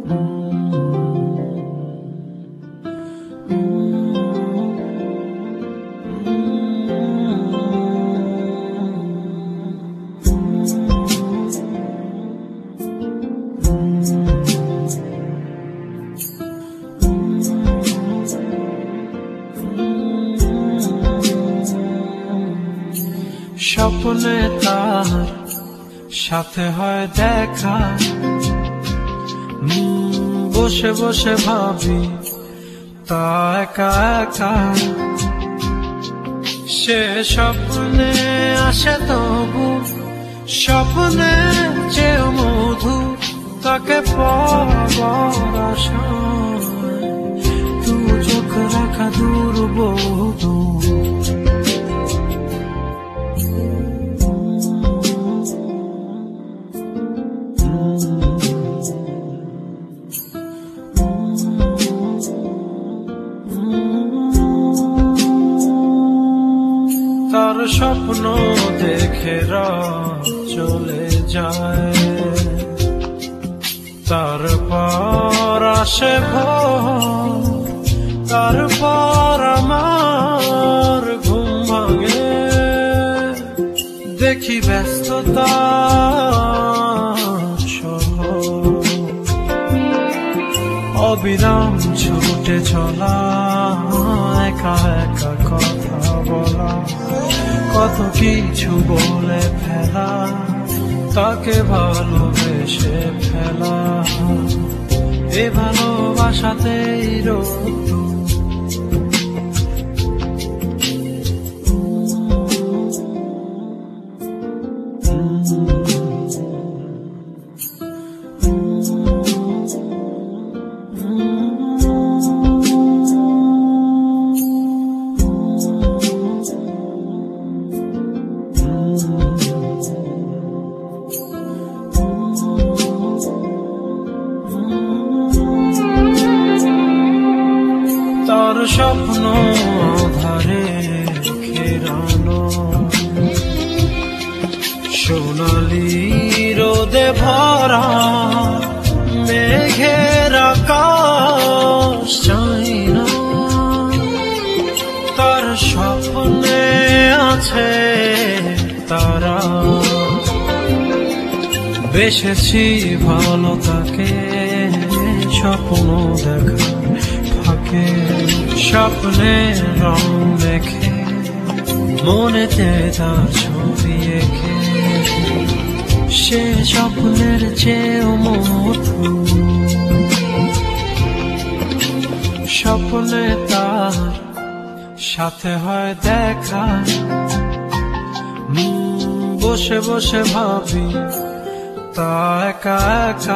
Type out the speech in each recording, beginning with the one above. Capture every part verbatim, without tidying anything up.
স্বপ্নে তার সাথে হয় দেখা, বসে বসে ভাবি তা একা একা। সে স্বপ্নে আসে তবু স্বপ্নে চেয়ে মধু, তাকে পাবার আশায় দু চোখ রাখা দুর্বোধ। তার স্বপ্ন দেখে রাত চলে যায়, তারপর আসে ভোর, তারপর আমার ঘুম ভাঙে। দেখি ব্যস্ততা অবিরাম ছুটে চলা, একা একা কথা বলা, কত কিছু বলে ফেলা, তাকে ভালোবেসে ফেলা। এ ভালোবাসাতেই রোদ তার স্বপ্ন ধারে ঘেরানো, সোনালি রোদে ভরা মেঘের আকাশ চাই না। তার স্বপ্নে আছে তারা, বেসেছি ভালো তাকে স্বপ্ন দেখা ফাঁকে। স্বপ্নে রং মেখে মনেতে তার ছবি এঁকে, সে স্বপ্নের চেয়েও মধু। স্বপ্নে তার সাথে হয় দেখা, বসে বসে ভাবি তা একা একা।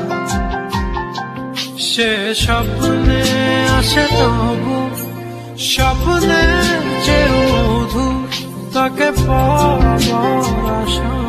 সে স্বপ্নে আসে তবু স্বপ্নে চেয়ে মধু, তাকে পাবার আশা।